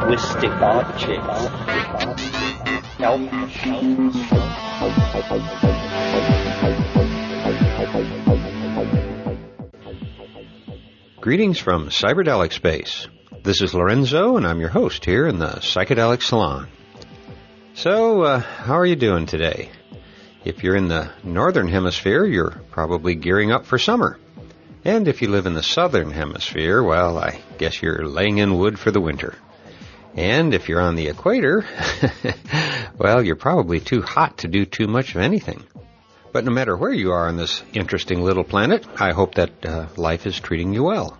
linguistic objects, help machines. Greetings from Cyberdelic Space. This is Lorenzo, and I'm your host here in the Psychedelic Salon. So, how are you doing today? If you're in the northern hemisphere, you're probably gearing up for summer. And if you live in the southern hemisphere, well, I guess you're laying in wood for the winter. And if you're on the equator, well, you're probably too hot to do too much of anything. But no matter where you are on this interesting little planet, I hope that life is treating you well.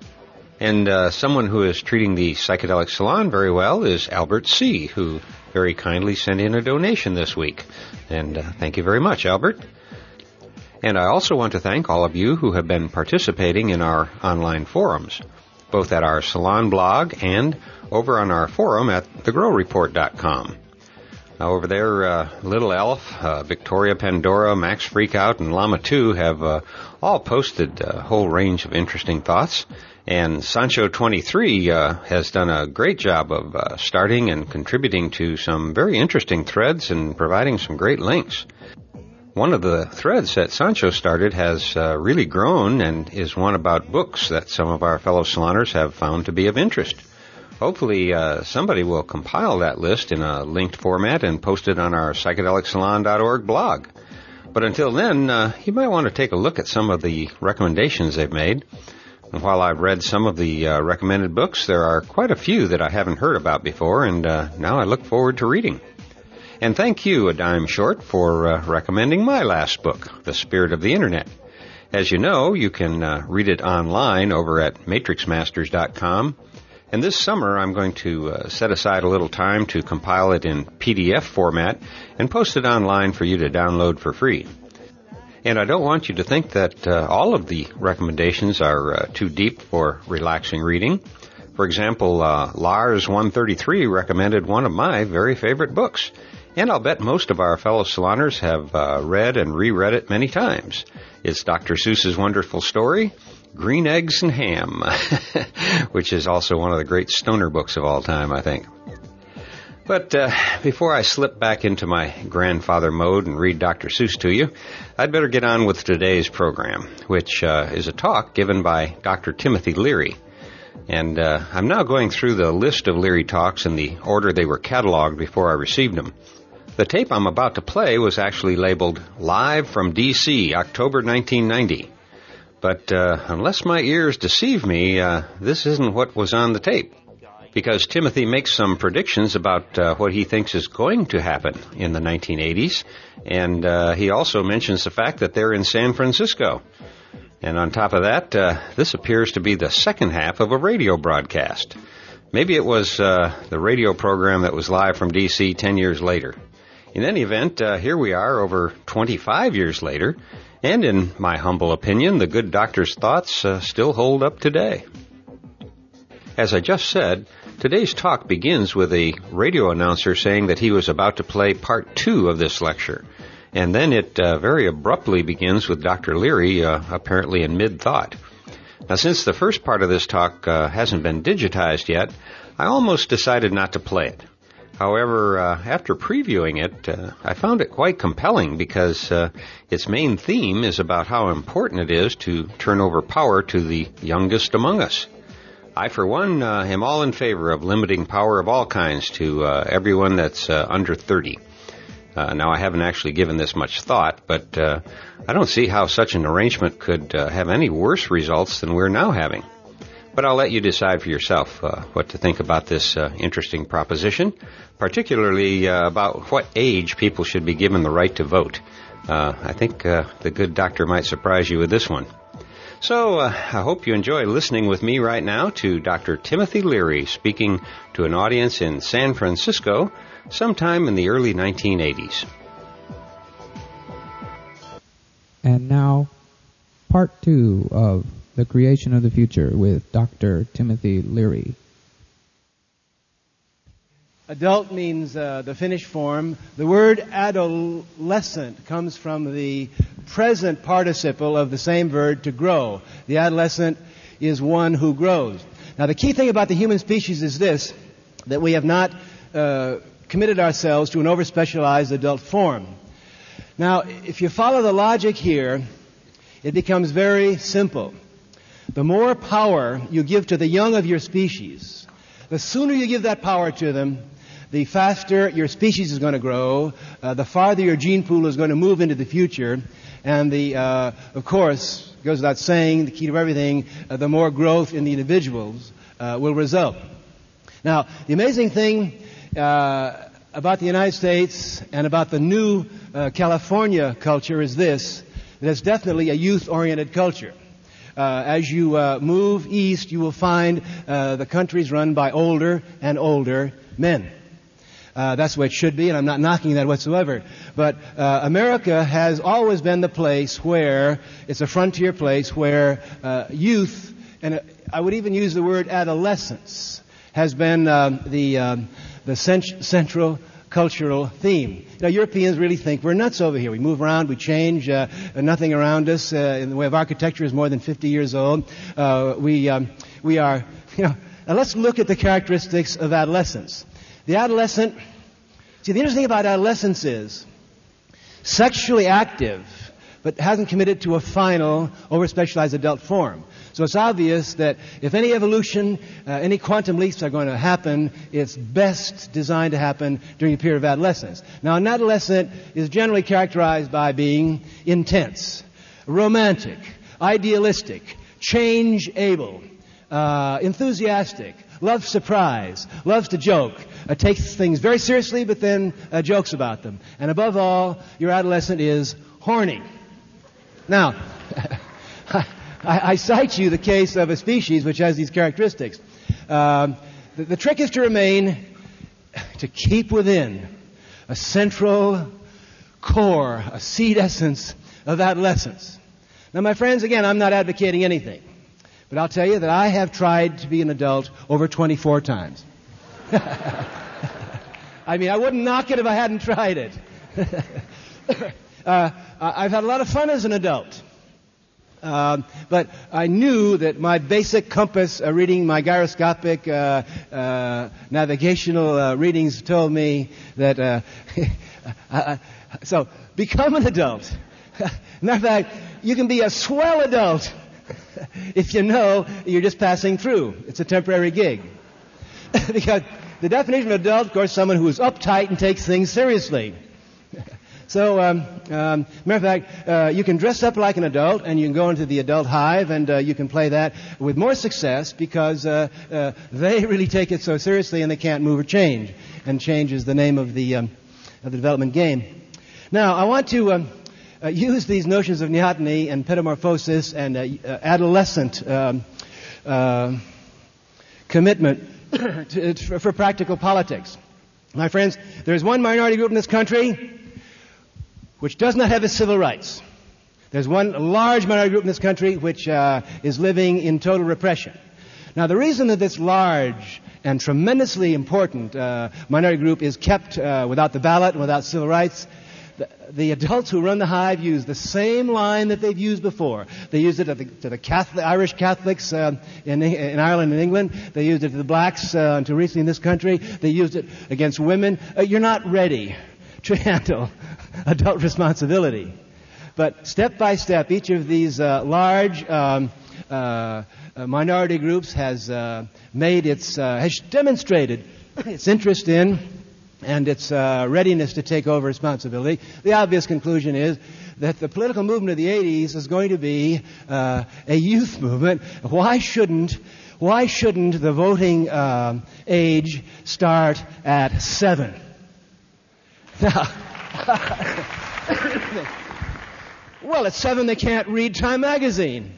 And someone who is treating the Psychedelic Salon very well is Albert C., who very kindly sent in a donation this week. And thank you very much, Albert. And I also want to thank all of you who have been participating in our online forums, both at our salon blog and over on our forum at thegrowreport.com. Now, over there, Little Elf, Victoria Pandora, Max Freakout, and Llama 2 have all posted a whole range of interesting thoughts. And Sancho23 has done a great job of starting and contributing to some very interesting threads and providing some great links. One of the threads that Sancho started has really grown and is one about books that some of our fellow saloners have found to be of interest. Hopefully somebody will compile that list in a linked format and post it on our psychedelicsalon.org blog. But until then, you might want to take a look at some of the recommendations they've made. And while I've read some of the recommended books, there are quite a few that I haven't heard about before, and now I look forward to reading. And thank you, A Dime Short, for recommending my last book, The Spirit of the Internet. As you know, you can read it online over at matrixmasters.com. And this summer, I'm going to set aside a little time to compile it in PDF format and post it online for you to download for free. And I don't want you to think that all of the recommendations are too deep for relaxing reading. For example, Lars 133 recommended one of my very favorite books. And I'll bet most of our fellow saloners have read and reread it many times. It's Dr. Seuss's wonderful story, Green Eggs and Ham, which is also one of the great stoner books of all time, I think. But before I slip back into my grandfather mode and read Dr. Seuss to you, I'd better get on with today's program, which is a talk given by Dr. Timothy Leary. And I'm now going through the list of Leary talks in the order they were cataloged before I received them. The tape I'm about to play was actually labeled Live from D.C., October 1990. But unless my ears deceive me, this isn't what was on the tape. Because Timothy makes some predictions about what he thinks is going to happen in the 1980s. And he also mentions the fact that they're in San Francisco. And on top of that, this appears to be the second half of a radio broadcast. Maybe it was the radio program that was live from D.C. 10 years later. In any event, here we are over 25 years later, and in my humble opinion, the good doctor's thoughts still hold up today. As I just said, today's talk begins with a radio announcer saying that he was about to play part 2 of this lecture, and then it very abruptly begins with Dr. Leary apparently in mid-thought. Now, since the first part of this talk hasn't been digitized yet, I almost decided not to play it. However, after previewing it, I found it quite compelling because its main theme is about how important it is to turn over power to the youngest among us. I, for one, am all in favor of limiting power of all kinds to everyone that's under 30. Now, I haven't actually given this much thought, but I don't see how such an arrangement could have any worse results than we're now having. But I'll let you decide for yourself what to think about this interesting proposition, particularly about what age people should be given the right to vote. I think the good doctor might surprise you with this one. So I hope you enjoy listening with me right now to Dr. Timothy Leary speaking to an audience in San Francisco sometime in the early 1980s. And now, part 2 of The Creation of the Future with Dr. Timothy Leary. Adult means the finished form. The word adolescent comes from the present participle of the same verb to grow. The adolescent is one who grows. Now, the key thing about the human species is this. that we have not committed ourselves to an over-specialized adult form. Now, if you follow the logic here, it becomes very simple. The more power you give to the young of your species, the sooner you give that power to them, the faster your species is going to grow, the farther your gene pool is going to move into the future, and of course, it goes without saying, the key to everything, the more growth in the individuals will result. Now, the amazing thing about the United States and about the new California culture is this, that it's definitely a youth-oriented culture. As you move east, you will find the country's run by older and older men. That's the way it should be, and I'm not knocking that whatsoever. But America has always been the place where, it's a frontier place where youth, and I would even use the word adolescence, has been the central cultural theme. Now, Europeans really think we're nuts over here. We move around, we change, nothing around us in the way of architecture is more than 50 years old. We are, now let's look at the characteristics of adolescence. The adolescent, see, the interesting thing about adolescence is sexually active, but hasn't committed to a final, over-specialized adult form. So it's obvious that if any evolution, any quantum leaps are going to happen, it's best designed to happen during the period of adolescence. Now, an adolescent is generally characterized by being intense, romantic, idealistic, change-able, enthusiastic, loves surprise, loves to joke, takes things very seriously, but then jokes about them. And above all, your adolescent is horny. Now, I cite you the case of a species which has these characteristics. The trick is to keep within a central core, a seed essence of adolescence. Now, my friends, again, I'm not advocating anything, but I'll tell you that I have tried to be an adult over 24 times. I mean, I wouldn't knock it if I hadn't tried it. I've had a lot of fun as an adult. But I knew that my basic compass reading, my gyroscopic navigational readings told me that, so become an adult. Matter of fact, you can be a swell adult if you know you're just passing through. It's a temporary gig. Because the definition of adult, of course, is someone who is uptight and takes things seriously. So, matter of fact, you can dress up like an adult and you can go into the adult hive and you can play that with more success because they really take it so seriously and they can't move or change. And change is the name of the development game. Now, I want to use these notions of neoteny and pedomorphosis and adolescent commitment for practical politics. My friends, there's one minority group in this country which does not have its civil rights. There's one large minority group in this country which is living in total repression. Now, the reason that this large and tremendously important minority group is kept without the ballot and without civil rights, the adults who run the hive use the same line that they've used before. They used it to the Irish Catholics in Ireland and England. They used it to the blacks until recently in this country. They used it against women. You're not ready to handle adult responsibility. But step by step, each of these large minority groups has demonstrated its interest in and its readiness to take over responsibility. The obvious conclusion is that the political movement of the 80s is going to be a youth movement. Why shouldn't the voting age start at 7? Now, well, at 7 they can't read Time magazine.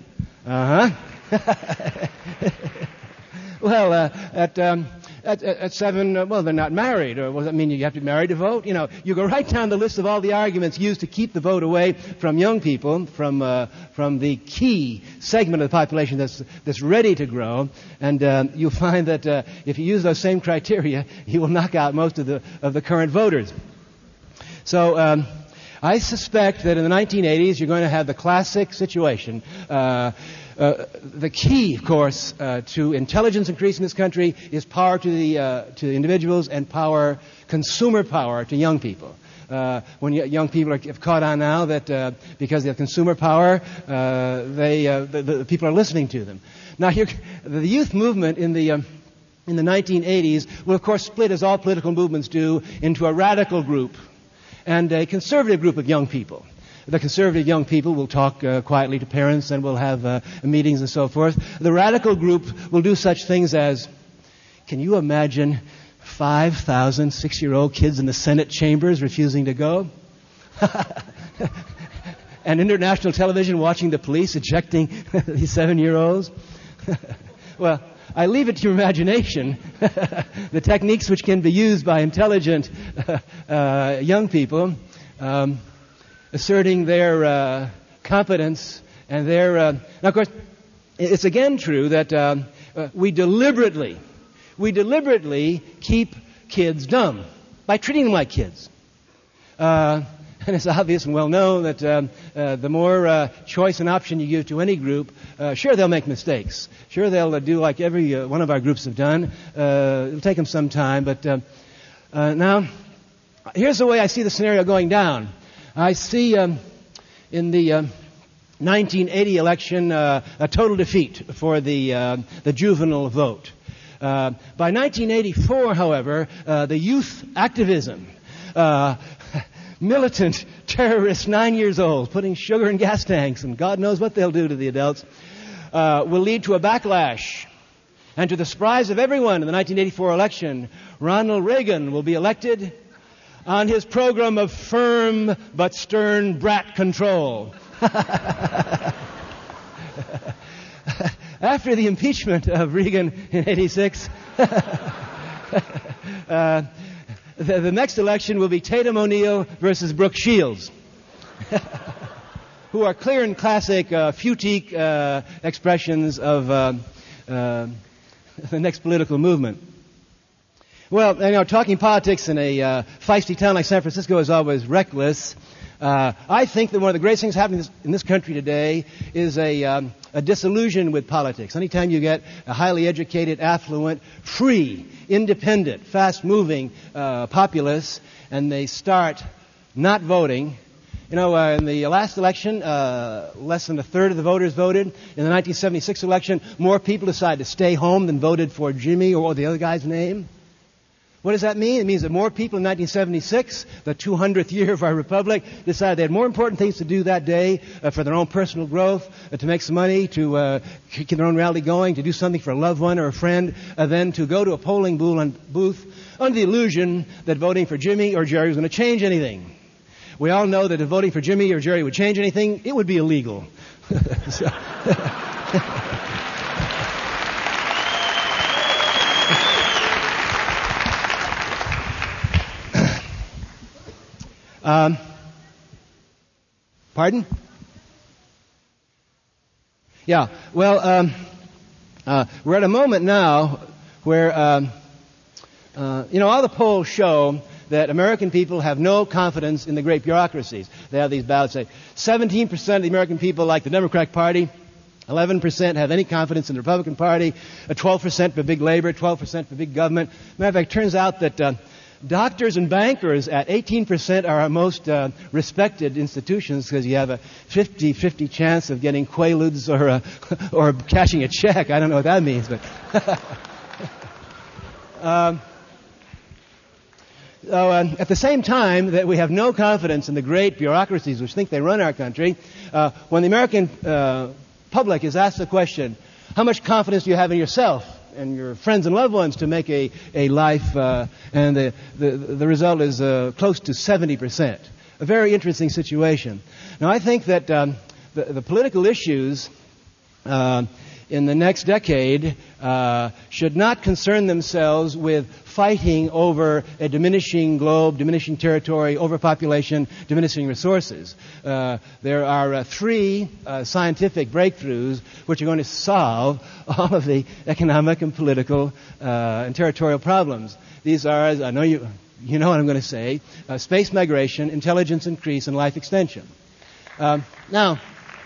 Well, at 7, well, they're not married. Or does that mean you have to be married to vote? You know, you go right down the list of all the arguments used to keep the vote away from young people, from the key segment of the population that's ready to grow, and you'll find that if you use those same criteria, you will knock out most of the current voters. So I suspect that in the 1980s you're going to have the classic situation. The key, of course, to intelligence increase in this country is power to individuals and consumer power to young people. When young people have caught on now that because they have consumer power, the people are listening to them. Now, here, the youth movement in the 1980s will, of course, split, as all political movements do, into a radical group and a conservative group of young people. The conservative young people will talk quietly to parents and will have meetings and so forth. The radical group will do such things as, can you imagine 5,000 6-year-old kids in the Senate chambers refusing to go? And international television watching the police ejecting these 7-year-olds? Well, I leave it to your imagination, the techniques which can be used by intelligent young people, asserting their competence and their... Now, of course, it's again true that we deliberately keep kids dumb by treating them like kids. And it's obvious and well known that the more choice and option you give to any group, sure, they'll make mistakes. Sure, they'll do like every one of our groups have done. It'll take them some time. But now, here's the way I see the scenario going down. I see in the 1980 election a total defeat for the juvenile vote. By 1984, however, the youth activism, militant terrorists 9 years old, putting sugar in gas tanks, and God knows what they'll do to the adults, will lead to a backlash. And to the surprise of everyone in the 1984 election, Ronald Reagan will be elected on his program of firm but stern brat control. After the impeachment of Reagan in 86, the next election will be Tatum O'Neal versus Brooke Shields, who are clear and classic futique expressions of the next political movement. Well, talking politics in a feisty town like San Francisco is always reckless. I think that one of the greatest things happening in this country today is a disillusion with politics. Anytime you get a highly educated, affluent, free, independent, fast-moving populace, and they start not voting. In the last election, less than a third of the voters voted. In the 1976 election, more people decided to stay home than voted for Jimmy or the other guy's name. What does that mean? It means that more people in 1976, the 200th year of our republic, decided they had more important things to do that day for their own personal growth, to make some money, to keep their own rally going, to do something for a loved one or a friend, than to go to a polling booth under the illusion that voting for Jimmy or Jerry was going to change anything. We all know that if voting for Jimmy or Jerry would change anything, it would be illegal. Pardon? Yeah, well, we're at a moment now where, all the polls show that American people have no confidence in the great bureaucracies. They have these ballots say 17% of the American people like the Democratic Party, 11% have any confidence in the Republican Party, 12% for big labor, 12% for big government. Matter of fact, it turns out that doctors and bankers at 18% are our most respected institutions because you have a 50-50 chance of getting Quaaludes or cashing a check. I don't know what that means, but... at the same time that we have no confidence in the great bureaucracies which think they run our country, when the American public is asked the question, how much confidence do you have in yourself and your friends and loved ones to make a life, and the result is close to 70%. A very interesting situation. Now, I think that the political issues in the next decade should not concern themselves with fighting over a diminishing globe, diminishing territory, overpopulation, diminishing resources. There are three scientific breakthroughs which are going to solve all of the economic and political and territorial problems. These are, as I know you know what I'm going to say, space migration, intelligence increase, and life extension. Now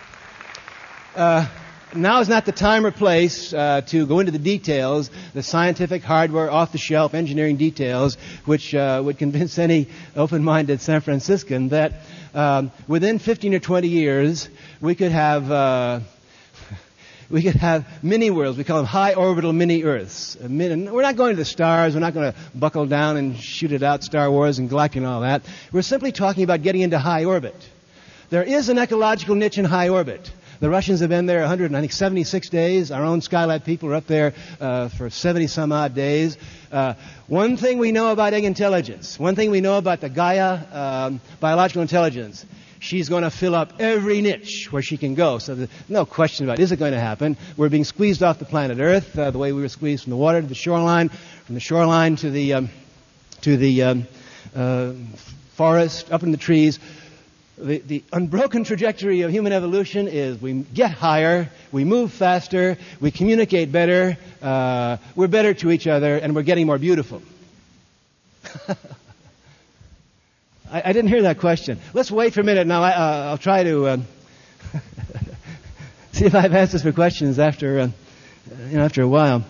is not the time or place to go into the details, the scientific, hardware, off-the-shelf engineering details, which would convince any open-minded San Franciscan that within 15 or 20 years we could have mini worlds. We call them high orbital mini Earths. We're not going to the stars. We're not going to buckle down and shoot it out, Star Wars and Galactic and all that. We're simply talking about getting into high orbit. There is an ecological niche in high orbit. The Russians have been there 176 days. Our own Skylab people are up there for 70-some-odd days. One thing we know about egg intelligence, one thing we know about the Gaia biological intelligence, she's going to fill up every niche where she can go. So there's no question about it. Is it going to happen? We're being squeezed off the planet Earth the way we were squeezed from the water to the shoreline, from the shoreline to the forest, up in the trees. The unbroken trajectory of human evolution is we get higher, we move faster, we communicate better, we're better to each other, and we're getting more beautiful. I didn't hear that question. Let's wait for a minute. Now I'll try to see if I have answers for questions after a while.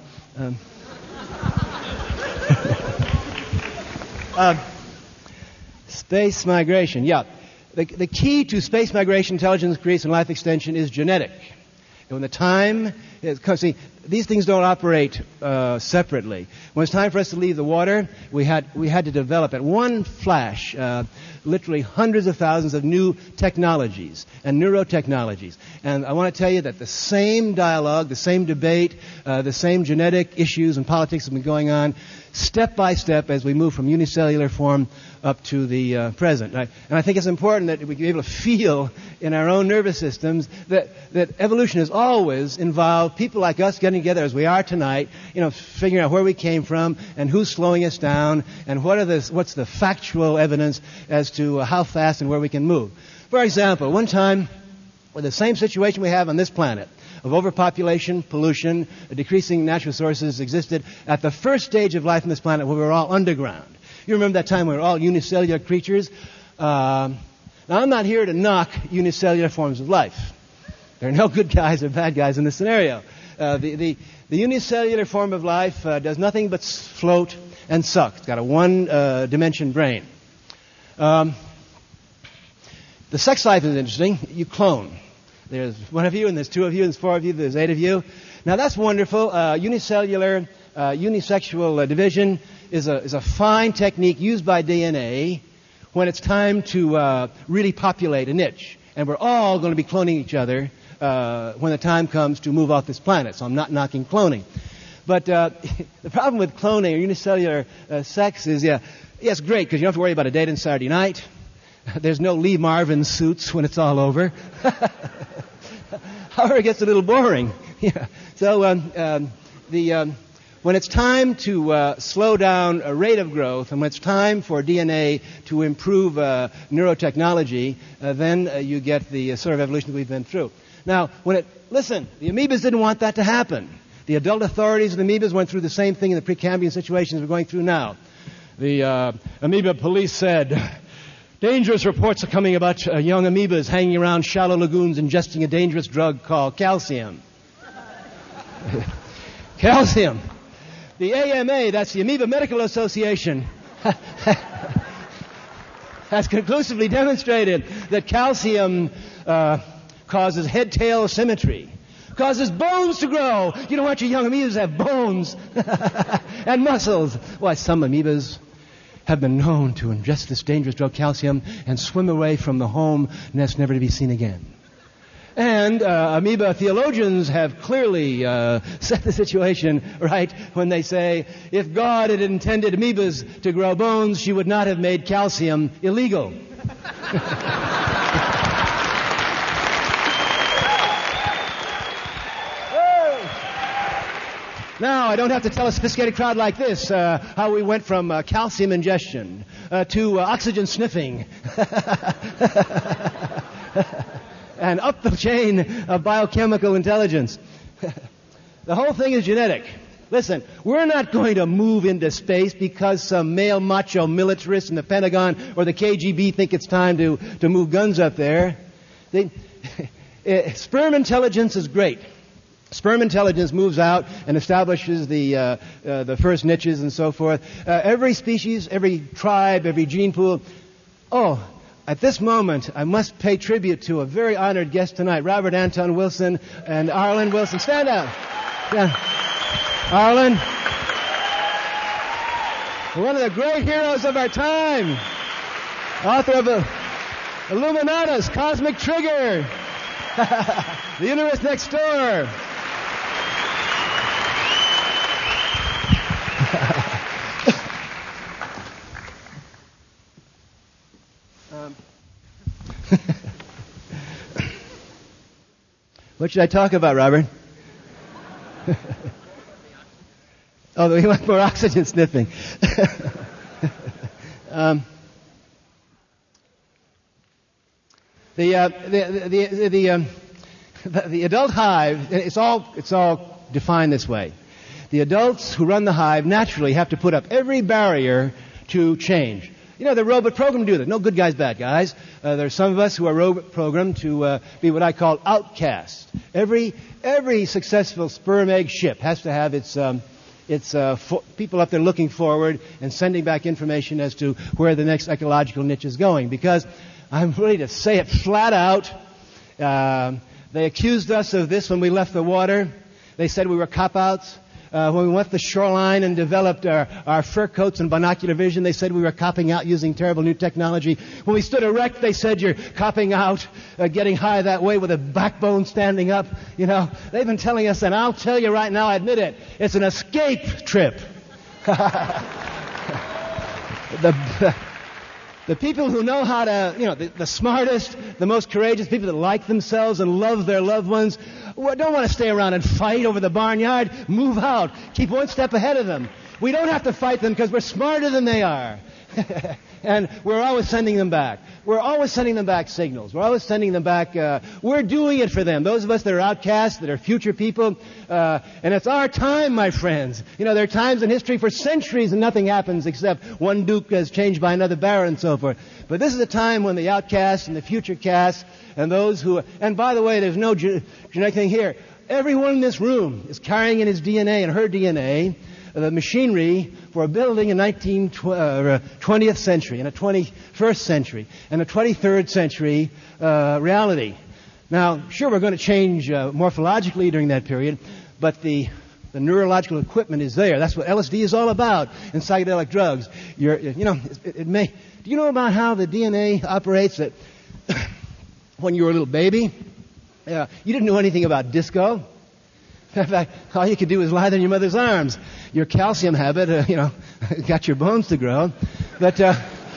Space migration. Yeah. The key to space migration, intelligence increase, and life extension is genetic. And when the time is, see, these things don't operate separately. When it's time for us to leave the water, we had to develop at one flash literally hundreds of thousands of new technologies and neurotechnologies. And I want to tell you that the same dialogue, the same debate, the same genetic issues and politics have been going on step by step as we move from unicellular form up to the present. And I think it's important that we be able to feel in our own nervous systems that evolution has always involved people like us getting together as we are tonight, figuring out where we came from and who's slowing us down and what's the factual evidence as to how fast and where we can move. For example, one time, with the same situation we have on this planet, of overpopulation, pollution, decreasing natural resources existed at the first stage of life on this planet where we were all underground. You remember that time we were all unicellular creatures? Now, I'm not here to knock unicellular forms of life. There are no good guys or bad guys in this scenario. The unicellular form of life does nothing but float and suck. It's got a one-dimension brain. The sex life is interesting. You clone. There's one of you, and there's two of you, and there's four of you, there's 8 of you. Now, that's wonderful. Unicellular, unisexual division is a fine technique used by DNA when it's time to really populate a niche. And we're all going to be cloning each other when the time comes to move off this planet. So I'm not knocking cloning. But the problem with cloning or unicellular sex is, it's great because you don't have to worry about a date on Saturday night. There's no Lee Marvin suits when it's all over. However, it gets a little boring. Yeah. So when it's time to slow down a rate of growth, and when it's time for DNA to improve neurotechnology, then you get the sort of evolution that we've been through. Now, the amoebas didn't want that to happen. The adult authorities of the amoebas went through the same thing in the Precambrian situations we're going through now. The amoeba police said, dangerous reports are coming about young amoebas hanging around shallow lagoons ingesting a dangerous drug called calcium. Calcium. The AMA, that's the Amoeba Medical Association, has conclusively demonstrated that calcium causes head-tail symmetry, causes bones to grow. You don't want your young amoebas to have bones and muscles. Why, some amoebas have been known to ingest this dangerous drug calcium and swim away from the home nest never to be seen again. And amoeba theologians have clearly set the situation right when they say, if God had intended amoebas to grow bones, she would not have made calcium illegal. Now, I don't have to tell a sophisticated crowd like this how we went from calcium ingestion to oxygen sniffing and up the chain of biochemical intelligence. The whole thing is genetic. Listen, we're not going to move into space because some male macho militarists in the Pentagon or the KGB think it's time to move guns up there. Sperm intelligence is great. Sperm intelligence moves out and establishes the first niches and so forth. Every species, every tribe, every gene pool. Oh, at this moment, I must pay tribute to a very honored guest tonight, Robert Anton Wilson and Arlen Wilson. Stand up. Yeah. Arlen, one of the great heroes of our time, author of Illuminatus, Cosmic Trigger, The Universe Next Door. What should I talk about, Robert? Oh, we want more oxygen sniffing. The adult hive, it's all defined this way. The adults who run the hive naturally have to put up every barrier to change. You know, they're robot programmed to do that. No good guys, bad guys. There's some of us who are robot programmed to be what I call outcasts. Every successful sperm egg ship has to have its people up there looking forward and sending back information as to where the next ecological niche is going. Because I'm ready to say it flat out. They accused us of this when we left the water. They said we were cop-outs. When we went to the shoreline and developed our fur coats and binocular vision, they said we were copping out using terrible new technology. When we stood erect, they said you're copping out, getting high that way with a backbone standing up. You know, they've been telling us, and I'll tell you right now, I admit it, it's an escape trip. The people who know how to, you know, the smartest, the most courageous, people that like themselves and love their loved ones, don't want to stay around and fight over the barnyard. Move out. Keep one step ahead of them. We don't have to fight them because we're smarter than they are. And we're always sending them back. We're always sending them back signals. We're always sending them back. We're doing it for them. Those of us that are outcasts, that are future people. And it's our time, my friends. You know, there are times in history for centuries and nothing happens except one duke is changed by another baron and so forth. But this is a time when the outcasts and the future casts and those who... And by the way, there's no genetic thing here. Everyone in this room is carrying in his DNA and her DNA the machinery for a building in 20th century and a 21st century and a 23rd century reality. Now, sure, we're going to change morphologically during that period, but the neurological equipment is there. That's what LSD is all about in psychedelic drugs. It may... Do you know about how the DNA operates? That when you were a little baby, you didn't know anything about disco. In fact, all you could do was lie there in your mother's arms. Your calcium habit, got your bones to grow. But the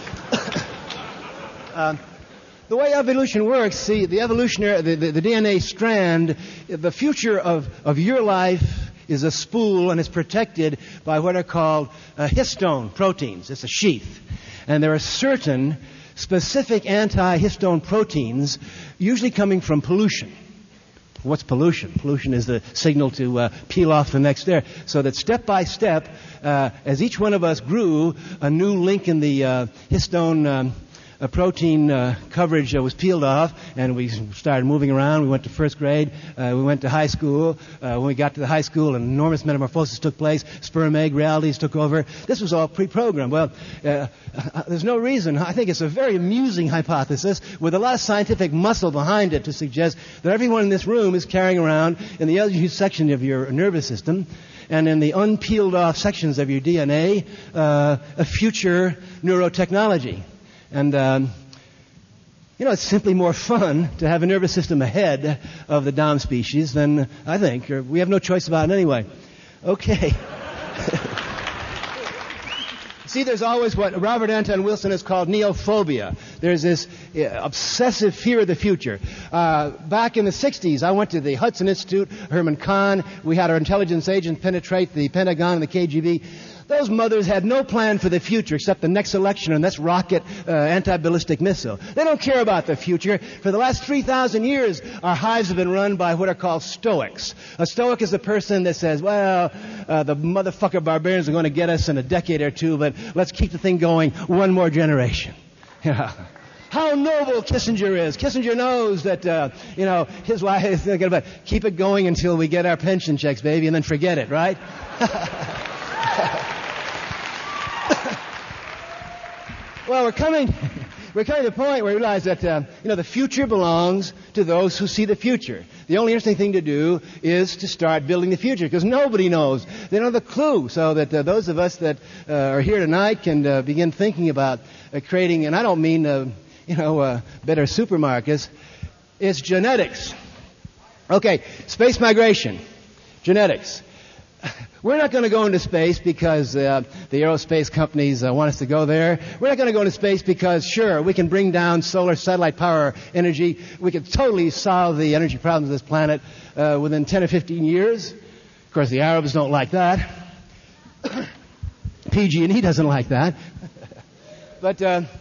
way evolution works, see, the evolutionary, the DNA strand, the future of your life is a spool and is protected by what are called histone proteins. It's a sheath. And there are certain specific anti-histone proteins usually coming from pollution. What's pollution? Pollution is the signal to peel off the next air. So that step by step, as each one of us grew, a new link in the histone protein coverage was peeled off, and we started moving around. We went to first grade. We went to high school. When we got to the high school, an enormous metamorphosis took place. Sperm egg realities took over. This was all pre-programmed. Well, there's no reason. I think it's a very amusing hypothesis with a lot of scientific muscle behind it to suggest that everyone in this room is carrying around in the LU section of your nervous system and in the unpeeled off sections of your DNA a future neurotechnology. And, it's simply more fun to have a nervous system ahead of the Dom species than, I think, we have no choice about it anyway. Okay. See, there's always what Robert Anton Wilson has called neophobia. There's this obsessive fear of the future. Back in the 60s, I went to the Hudson Institute, Herman Kahn. We had our intelligence agents penetrate the Pentagon and the KGB. Those mothers had no plan for the future except the next election and that's rocket anti-ballistic missile. They don't care about the future. For the last 3,000 years, our hives have been run by what are called stoics. A stoic is a person that says, well, the motherfucker barbarians are going to get us in a decade or two, but let's keep the thing going one more generation. Yeah. How noble Kissinger is. Kissinger knows that, his wife is thinking about keep it going until we get our pension checks, baby, and then forget it, right? Well, we're coming to the point where we realize that, the future belongs to those who see the future. The only interesting thing to do is to start building the future, because nobody knows. They don't have a clue. So that those of us that are here tonight can begin thinking about creating, and I don't mean, better supermarkets. It's genetics. Okay, space migration, genetics. We're not going to go into space because the aerospace companies want us to go there. We're not going to go into space because, sure, we can bring down solar satellite power energy. We could totally solve the energy problems of this planet within 10 or 15 years. Of course, the Arabs don't like that. PG&E doesn't like that. But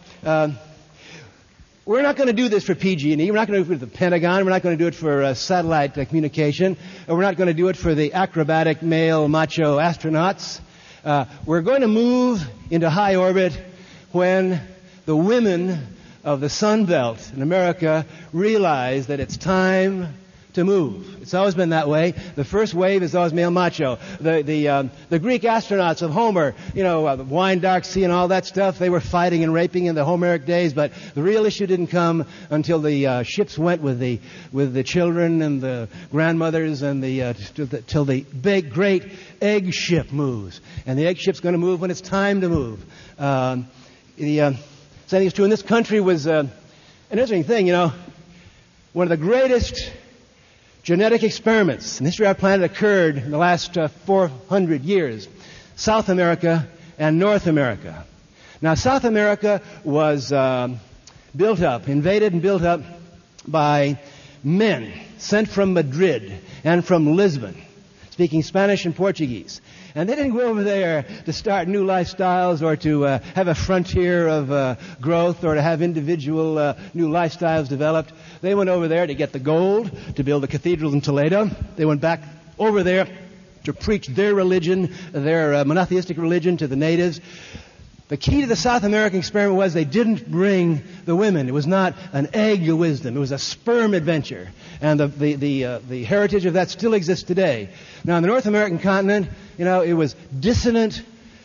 we're not going to do this for PG&E. We're not going to do it for the Pentagon. We're not going to do it for satellite communication. We're not going to do it for the acrobatic male macho astronauts. We're going to move into high orbit when the women of the Sun Belt in America realize that it's time to move. It's always been that way. The first wave is always male macho. The Greek astronauts of Homer, the wine dark sea and all that stuff, they were fighting and raping in the Homeric days, but the real issue didn't come until the ships went with the children and the grandmothers and till the big great egg ship moves. And the egg ship's going to move when it's time to move. Same thing is true. And this country was an interesting thing, one of the greatest genetic experiments in the history of our planet occurred in the last 400 years. South America and North America. Now, South America was invaded and built up by men sent from Madrid and from Lisbon, speaking Spanish and Portuguese. And they didn't go over there to start new lifestyles or to have a frontier of growth or to have individual new lifestyles developed. They went over there to get the gold, to build the cathedrals in Toledo. They went back over there to preach their religion, their monotheistic religion to the natives. The key to the South American experiment was they didn't bring the women. It was not an egg wisdom. It was a sperm adventure. And the heritage of that still exists today. Now, in the North American continent, it was dissident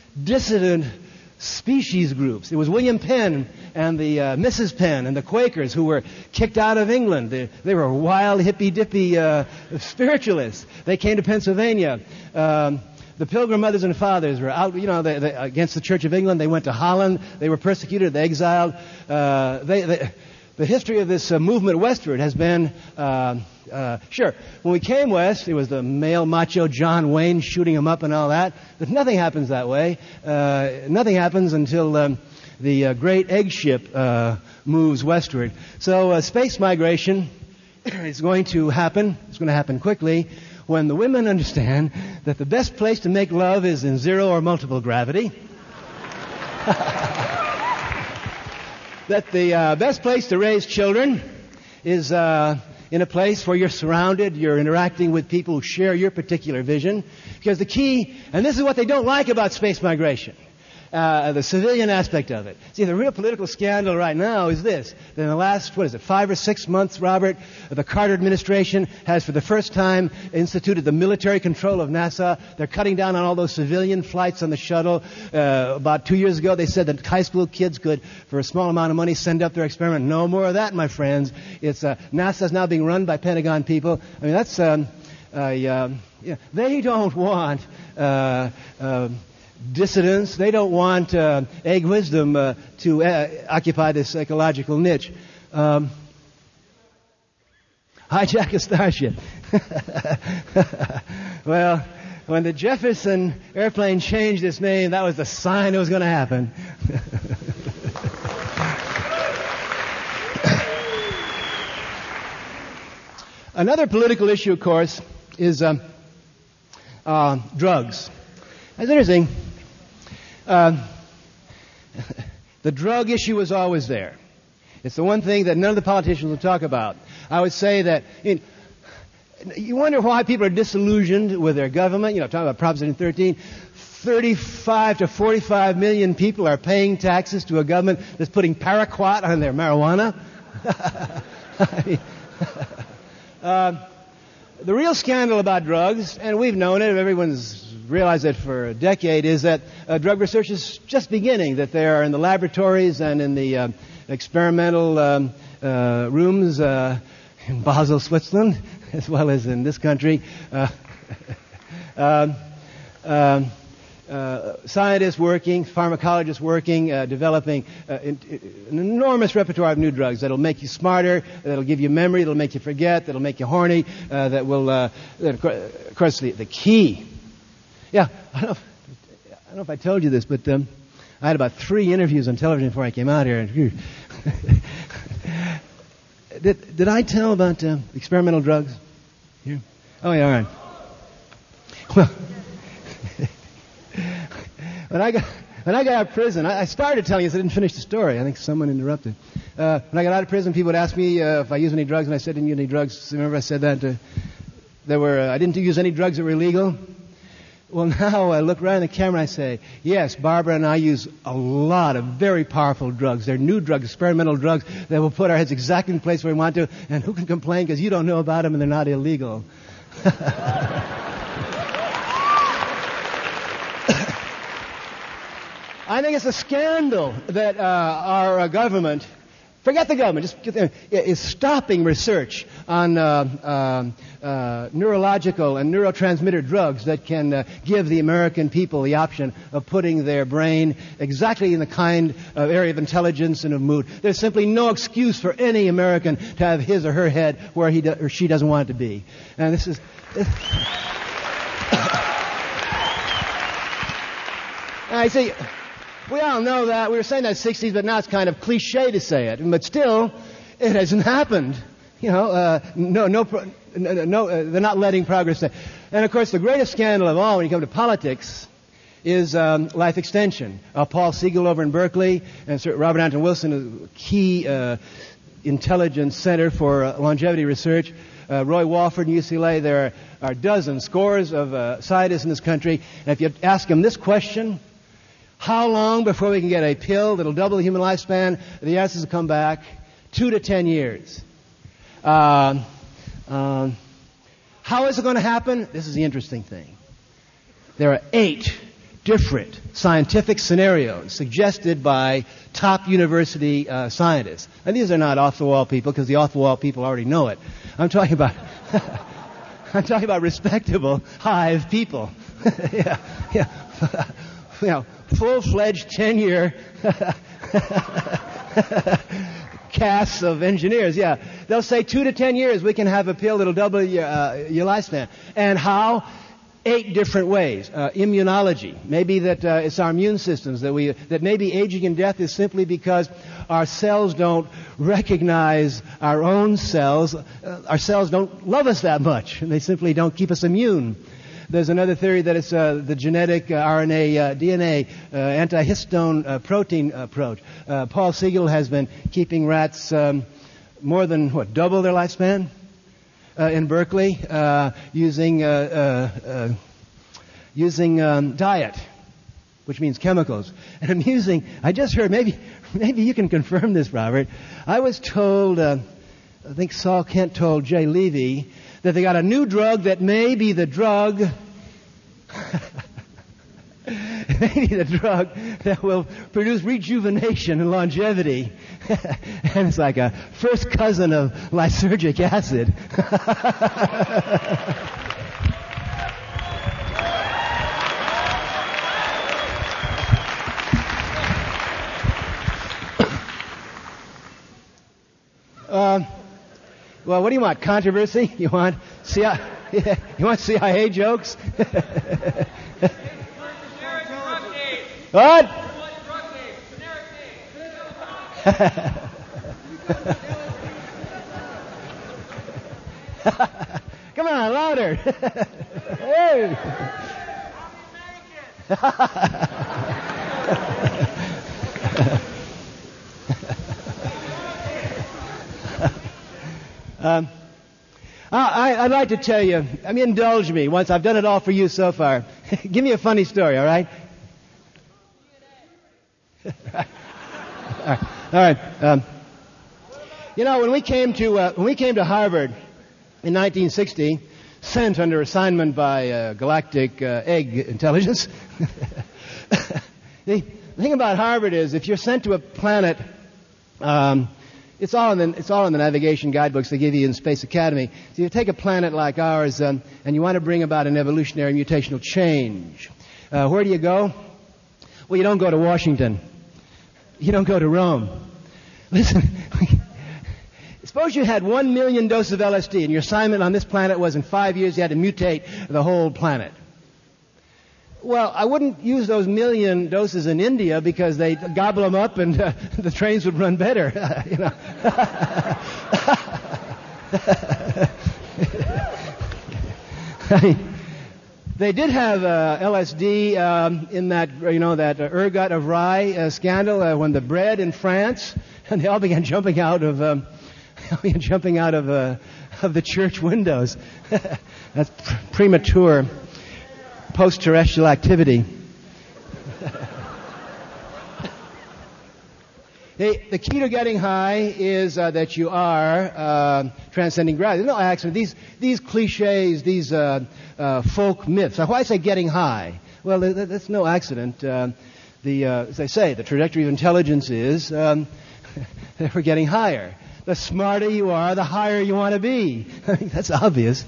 species groups. It was William Penn and the Mrs. Penn and the Quakers who were kicked out of England. They were wild, hippy-dippy spiritualists. They came to Pennsylvania. The Pilgrim Mothers and Fathers were out, against the Church of England. They went to Holland. They were persecuted. They exiled. The history of this movement westward has been, sure, when we came west, it was the male macho John Wayne shooting them up and all that. But nothing happens that way. Nothing happens until the great egg ship moves westward. So space migration is going to happen. It's going to happen quickly when the women understand that the best place to make love is in zero or multiple gravity. That the best place to raise children is in a place where you're surrounded, you're interacting with people who share your particular vision. Because the key, and this is what they don't like about space migration, the civilian aspect of it. See, the real political scandal right now is this. That in the last, 5 or 6 months, Robert, the Carter administration has for the first time instituted the military control of NASA. They're cutting down on all those civilian flights on the shuttle. About 2 years ago, they said that high school kids could, for a small amount of money, send up their experiment. No more of that, my friends. It's NASA's now being run by Pentagon people. I mean, that's they don't want dissidents. They don't want egg wisdom to occupy this ecological niche. Hijack a starship. Well, when the Jefferson airplane changed its name, that was the sign it was going to happen. Another political issue, of course, is drugs. That's interesting. The drug issue was always there. It's the one thing that none of the politicians will talk about. I would say that you wonder why people are disillusioned with their government. You know, talking about Proposition 13. 35 to 45 million people are paying taxes to a government that's putting paraquat on their marijuana. The real scandal about drugs, and we've known it, everyone's realized it for a decade, is that drug research is just beginning, that they are in the laboratories and in the experimental rooms in Basel, Switzerland, as well as in this country. Scientists working, pharmacologists working, developing an enormous repertoire of new drugs that'll make you smarter, that'll give you memory, that'll make you forget, that'll make you horny, that will, of course, the key. Yeah, I don't know if I told you this, but I had about 3 interviews on television before I came out here. Did I tell about experimental drugs here? Oh, yeah, all right. Well, when I got out of prison, I started telling you, I didn't finish the story. I think someone interrupted. When I got out of prison, people would ask me if I use any drugs, and I said I didn't use any drugs. Remember I said that? I didn't use any drugs that were illegal. Well, now I look right in the camera and I say, yes, Barbara and I use a lot of very powerful drugs. They're new drugs, experimental drugs that will put our heads exactly in the place where we want to, and who can complain because you don't know about them and they're not illegal. I think it's a scandal that our government, forget the government, is stopping research on neurological and neurotransmitter drugs that can give the American people the option of putting their brain exactly in the kind of area of intelligence and of mood. There's simply no excuse for any American to have his or her head where he or she doesn't want it to be. And this is... I see... We all know that. We were saying that in the 60s, but now it's kind of cliche to say it. But still, it hasn't happened. You know, they're not letting progress stay. And of course, the greatest scandal of all when you come to politics is life extension. Paul Siegel over in Berkeley and Sir Robert Anton Wilson, a key intelligence center for longevity research. Roy Walford in UCLA. There are dozens, scores of scientists in this country. And if you ask them this question, how long before we can get a pill that'll double the human lifespan? The answers will come back 2 to 10 years. How is it going to happen? This is the interesting thing. There are 8 different scientific scenarios suggested by top university scientists. And these are not off-the-wall people, because the off-the-wall people already know it. I'm talking about respectable hive people. Yeah. You know, full-fledged 10-year casts of engineers. Yeah, they'll say 2 to 10 years we can have a pill that'll double your lifespan. And how? 8 different ways. Immunology. Maybe that it's our immune systems that maybe aging and death is simply because our cells don't recognize our own cells. Our cells don't love us that much, and they simply don't keep us immune. There's another theory that it's the genetic RNA, DNA, antihistone protein approach. Paul Siegel has been keeping rats more than, double their lifespan in Berkeley using diet, which means chemicals. And I just heard, maybe you can confirm this, Robert. I was told, I think Saul Kent told Jay Levy, that they got a new drug that may be the drug that will produce rejuvenation and longevity. And it's like a first cousin of lysergic acid. Well, what do you want? Controversy? You want CIA jokes? What? Come on, louder. Hey. I'd like to tell you, indulge me once. I've done it all for you so far. Give me a funny story, all right? All right. When we came to Harvard in 1960, sent under assignment by Galactic Egg Intelligence, the thing about Harvard is if you're sent to a planet, it's all in the navigation guidebooks they give you in Space Academy. So you take a planet like ours, and you want to bring about an evolutionary mutational change. Where do you go? Well, you don't go to Washington. You don't go to Rome. Listen, suppose you had 1 million doses of LSD, and your assignment on this planet was in 5 years you had to mutate the whole planet. Well, I wouldn't use those 1 million doses in India because they gobble them up and the trains would run better. They did have LSD in that ergot of rye scandal when the bread in France, and they all began jumping out of the church windows. That's premature post-terrestrial activity. The key to getting high is that you are transcending gravity. There's no accident. These cliches, these folk myths. Why I say getting high? Well, that's no accident. As I say, the trajectory of intelligence is that we're getting higher. The smarter you are, the higher you want to be. I think that's obvious.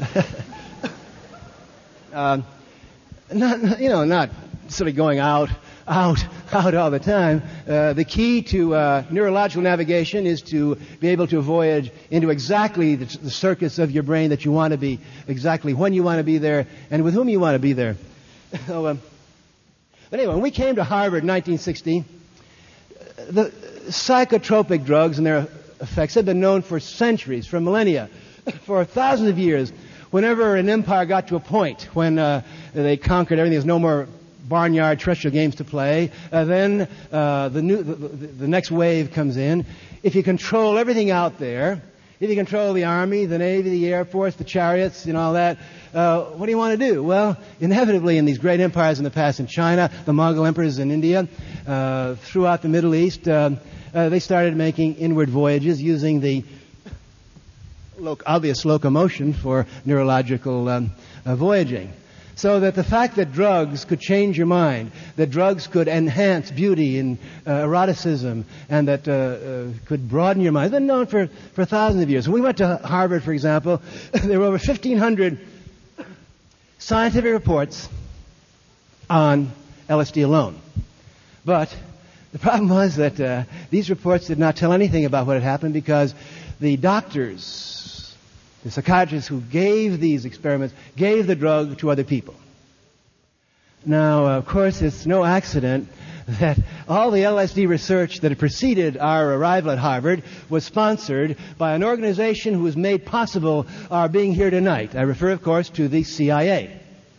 Not sort of going out all the time. The key to neurological navigation is to be able to voyage into exactly the circuits of your brain that you want to be, exactly when you want to be there, and with whom you want to be there. But anyway, when we came to Harvard in 1960, the psychotropic drugs and their effects have been known for centuries, for millennia, for thousands of years. Whenever an empire got to a point when they conquered everything, there's no more barnyard terrestrial games to play, then the next wave comes in. If you control everything out there, if you control the Army, the Navy, the Air Force, the chariots, all that, what do you want to do? Well, inevitably in these great empires in the past, in China, the Mongol emperors in India, throughout the Middle East, they started making inward voyages using the obvious locomotion for neurological voyaging. So that the fact that drugs could change your mind, that drugs could enhance beauty and eroticism, and that could broaden your mind, has been known for thousands of years. When we went to Harvard, for example, there were over 1,500 scientific reports on LSD alone. But the problem was that these reports did not tell anything about what had happened because the doctors, the psychiatrists who gave these experiments, gave the drug to other people. Now, of course, it's no accident that all the LSD research that had preceded our arrival at Harvard was sponsored by an organization who has made possible our being here tonight. I refer, of course, to the CIA.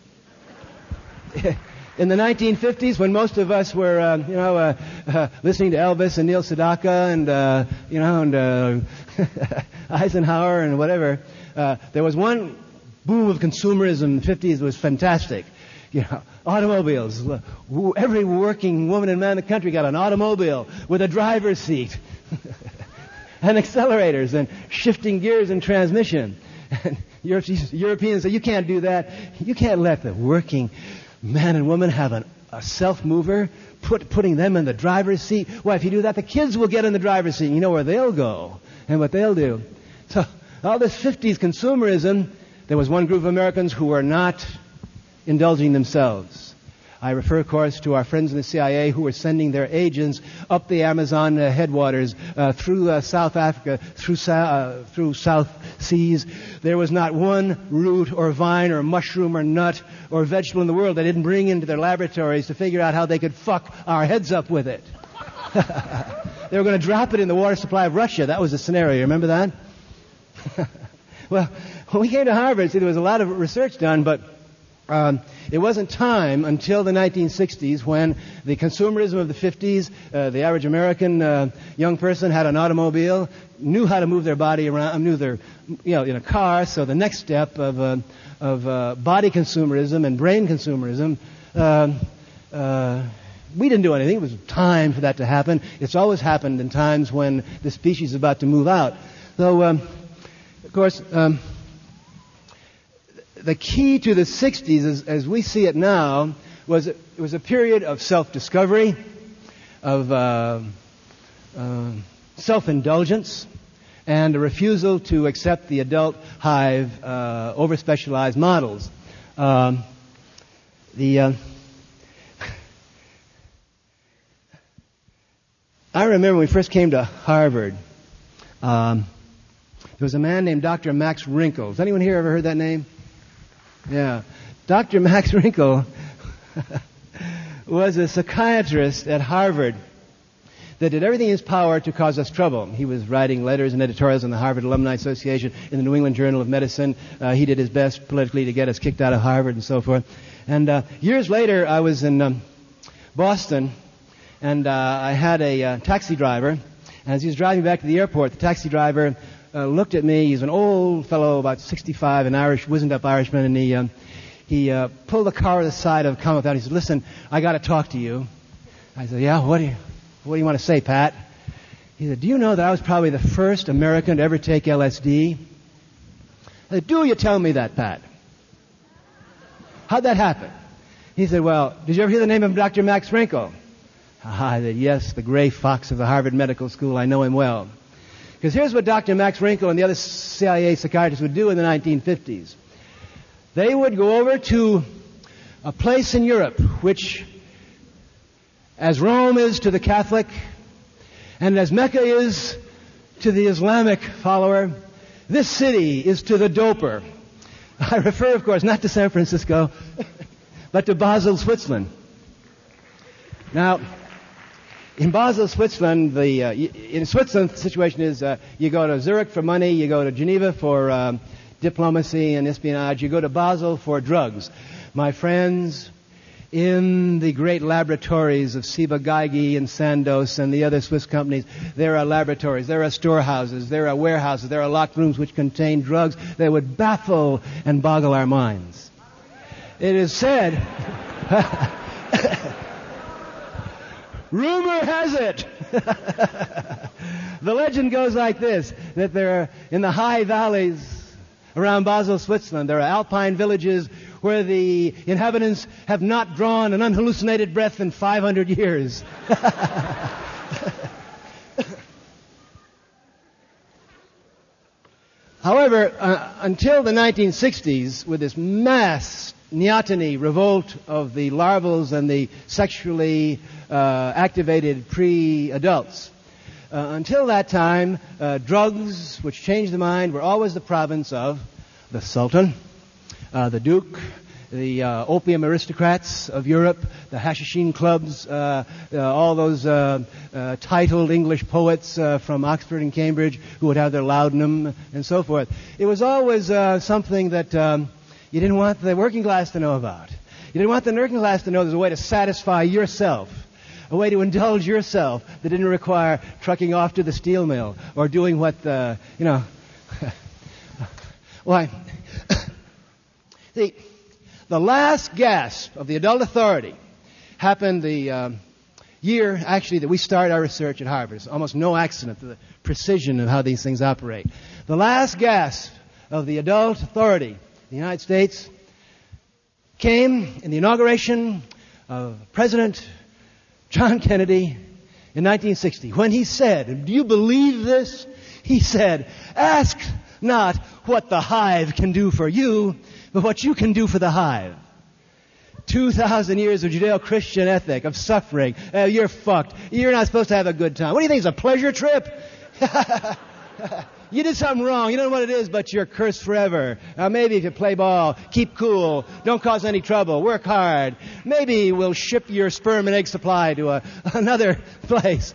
In the 1950s, when most of us were, listening to Elvis and Neil Sedaka and Eisenhower and whatever, there was one boom of consumerism in the 50s that was fantastic. Automobiles. Every working woman and man in the country got an automobile with a driver's seat and accelerators and shifting gears and transmission. And Europeans say, you can't do that. You can't let the working man and woman have a self-mover, putting them in the driver's seat. Well, if you do that, the kids will get in the driver's seat. You know where they'll go and what they'll do. So all this 50s consumerism, there was one group of Americans who were not indulging themselves. I refer, of course, to our friends in the CIA who were sending their agents up the Amazon headwaters, through South Africa, through South Seas. There was not one root or vine or mushroom or nut or vegetable in the world they didn't bring into their laboratories to figure out how they could fuck our heads up with it. They were going to drop it in the water supply of Russia. That was the scenario. Remember that? Well, when we came to Harvard, there was a lot of research done, but It wasn't time until the 1960s when the consumerism of the 50s, the average American young person had an automobile, knew how to move their body around, knew their, in a car. So the next step of body consumerism and brain consumerism, we didn't do anything. It was time for that to happen. It's always happened in times when the species is about to move out. So, of course, the key to the 60s, as we see it now, was it was a period of self-discovery, of self-indulgence, and a refusal to accept the adult hive over-specialized models. I remember when we first came to Harvard, there was a man named Dr. Max Wrinkle. Has anyone here ever heard that name? Yeah. Dr. Max Wrinkle was a psychiatrist at Harvard that did everything in his power to cause us trouble. He was writing letters and editorials in the Harvard Alumni Association, in the New England Journal of Medicine. He did his best politically to get us kicked out of Harvard and so forth. And years later, I was in Boston, and I had a taxi driver. And as he was driving back to the airport, the taxi driver looked at me. He's an old fellow, about 65, an Irish, wizened-up Irishman, and he pulled the car to the side of Common Valley. He said, "Listen, I got to talk to you." I said, "Yeah, what do you want to say, Pat?" He said, "Do you know that I was probably the first American to ever take LSD?" I said, "Do you tell me that, Pat? How'd that happen?" He said, "Well, did you ever hear the name of Dr. Max Wrinkle?" I said, "Yes, the gray fox of the Harvard Medical School. I know him well." Because here's what Dr. Max Wrinkle and the other CIA psychiatrists would do in the 1950s. They would go over to a place in Europe which, as Rome is to the Catholic, and as Mecca is to the Islamic follower, this city is to the doper. I refer, of course, not to San Francisco, but to Basel, Switzerland. Now, in Basel, Switzerland, in Switzerland, the situation is you go to Zurich for money, you go to Geneva for diplomacy and espionage, you go to Basel for drugs. My friends, in the great laboratories of Ciba Geigy and Sandoz and the other Swiss companies, there are laboratories, there are storehouses, there are warehouses, there are locked rooms which contain drugs that would baffle and boggle our minds. It is said... Rumor has it, the legend goes like this, that there are, in the high valleys around Basel, Switzerland, there are alpine villages where the inhabitants have not drawn an unhallucinated breath in 500 years. However, until the 1960s, with this mass neoteny revolt of the larvals and the sexually activated pre-adults. Until that time, drugs which changed the mind were always the province of the Sultan, the Duke, the opium aristocrats of Europe, the Hashishin clubs, all those titled English poets from Oxford and Cambridge who would have their laudanum and so forth. It was always something that you didn't want the working class to know about. You didn't want the working class to know there's a way to satisfy yourself, a way to indulge yourself that didn't require trucking off to the steel mill or doing what, why? The last gasp of the adult authority happened the year, actually, that we started our research at Harvard. It's almost no accident, the precision of how these things operate. The last gasp of the adult authority in the United States came in the inauguration of President John Kennedy in 1960, when he said, and do you believe this? He said, "Ask not what the hive can do for you, but what you can do for the hive." 2,000 years of Judeo-Christian ethic, of suffering. You're fucked. You're not supposed to have a good time. What do you think, it's a pleasure trip? You did something wrong. You don't know what it is, but you're cursed forever. Maybe if you play ball, keep cool, don't cause any trouble, work hard. Maybe we'll ship your sperm and egg supply to another place.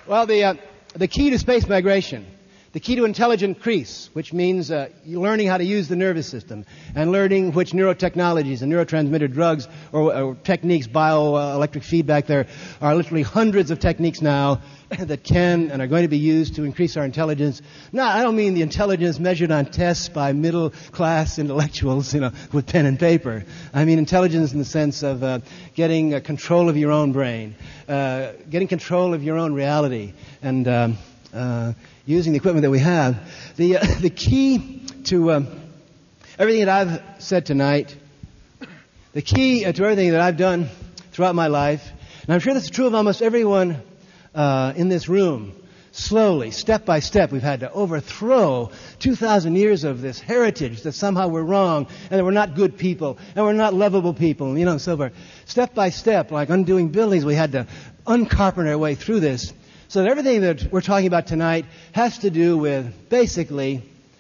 Well, the key to space migration, the key to intelligent increase, which means learning how to use the nervous system and learning which neurotechnologies and neurotransmitter drugs or techniques, bioelectric feedback, there are literally hundreds of techniques now that can and are going to be used to increase our intelligence. Now, I don't mean the intelligence measured on tests by middle-class intellectuals, with pen and paper. I mean intelligence in the sense of getting control of your own brain, getting control of your own reality, and using the equipment that we have. The key to everything that I've said tonight, the key to everything that I've done throughout my life, and I'm sure this is true of almost everyone in this room, slowly, step by step, we've had to overthrow 2,000 years of this heritage that somehow we're wrong and that we're not good people and we're not lovable people, and so forth. Step by step, like undoing buildings, we had to uncarpenter our way through this. So that everything that we're talking about tonight has to do with basically,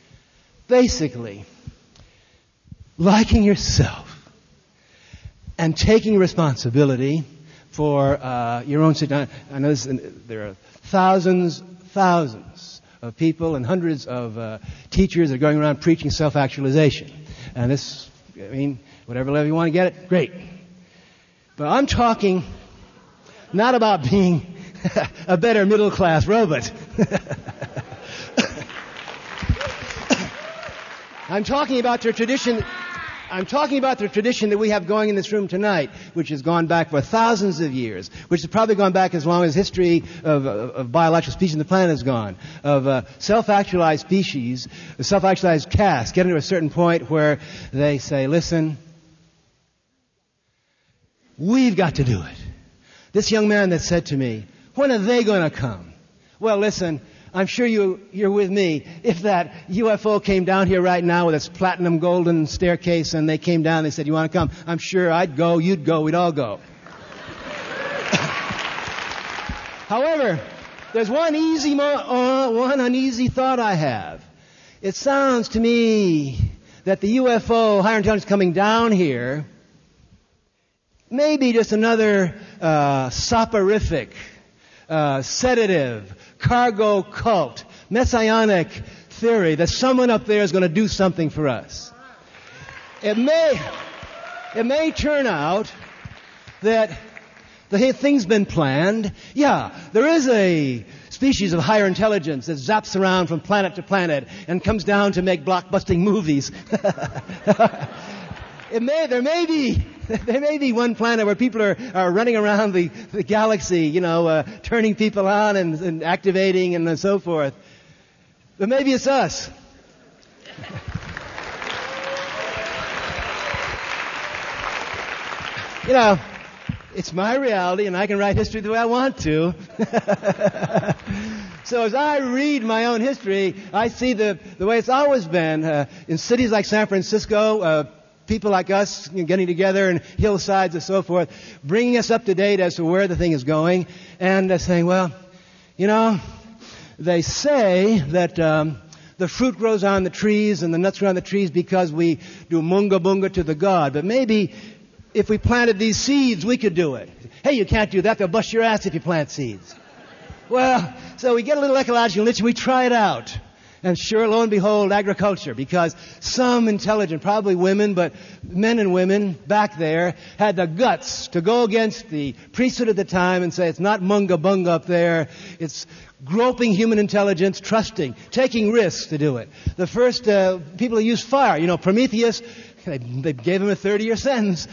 liking yourself and taking responsibility for your own situation. I know there are thousands of people and hundreds of teachers that are going around preaching self-actualization. And this, whatever level you want to get it, great. But I'm talking not about being a better middle-class robot. I'm talking about the tradition that we have going in this room tonight, which has gone back for thousands of years, which has probably gone back as long as history of biological species on the planet has gone, of self-actualized species, self-actualized castes, getting to a certain point where they say, listen, we've got to do it. This young man that said to me, when are they going to come? Well, listen, I'm sure you're with me. If that UFO came down here right now with its platinum golden staircase and they came down and they said, you want to come? I'm sure I'd go, you'd go, we'd all go. However, there's one uneasy thought I have. It sounds to me that the UFO, higher intelligence coming down here, may be just another soporific, sedative, cargo cult, messianic theory that someone up there is going to do something for us. It may turn out that the thing's been planned. Yeah, there is a species of higher intelligence that zaps around from planet to planet and comes down to make blockbusting movies. There may be one planet where people are running around the galaxy, turning people on and activating and so forth. But maybe it's us. It's my reality and I can write history the way I want to. So as I read my own history, I see the way it's always been. In cities like San Francisco, people like us getting together in hillsides and so forth, bringing us up to date as to where the thing is going, and saying, well, they say that the fruit grows on the trees and the nuts grow on the trees because we do munga bunga to the god. But maybe if we planted these seeds, we could do it. Hey, you can't do that. They'll bust your ass if you plant seeds. Well, so we get a little ecological itch and we try it out. And sure, lo and behold, agriculture, because some intelligent, probably women, but men and women back there had the guts to go against the priesthood at the time and say it's not munga bunga up there, it's groping human intelligence, trusting, taking risks to do it. The first people who used fire, Prometheus, they gave him a 30-year sentence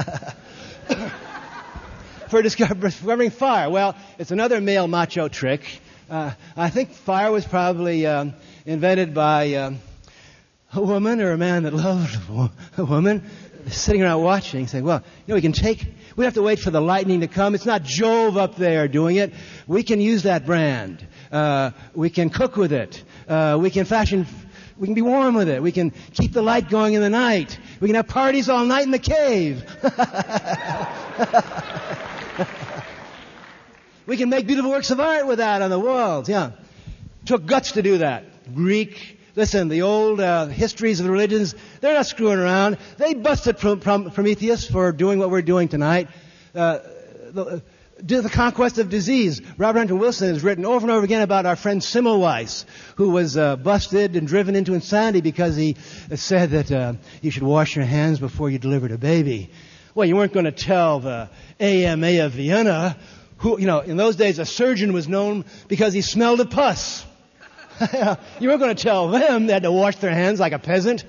for discovering fire. Well, it's another male macho trick. I think fire was probably invented by a woman or a man that loved a woman, sitting around watching, saying, well, we have to wait for the lightning to come. It's not Jove up there doing it. We can use that brand. We can cook with it. We can be warm with it. We can keep the light going in the night. We can have parties all night in the cave. We can make beautiful works of art with that on the walls. Yeah. Took guts to do that. Greek. Listen, the old histories of the religions, they're not screwing around. They busted Prometheus for doing what we're doing tonight. The do the conquest of disease. Robert Hunter Wilson has written over and over again about our friend Semmelweis, who was busted and driven into insanity because he said that you should wash your hands before you delivered a baby. Well, you weren't going to tell the AMA of Vienna, who, in those days a surgeon was known because he smelled of pus. You weren't going to tell them they had to wash their hands like a peasant.